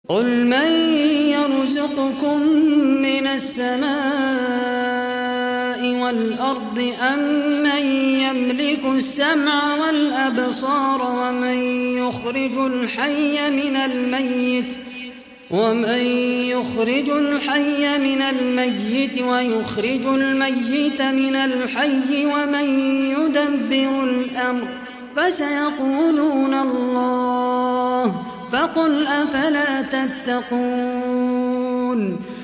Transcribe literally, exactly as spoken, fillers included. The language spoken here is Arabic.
قل من يرزقكم من السماء والأرض أم من يملك السمع والأبصار ومن يخرج الحي من الميت ومن يخرج الحي من الميت ويخرج الميت من الحي ومن يدبر الأمر فسيقولون الله فقل أفلا تتقون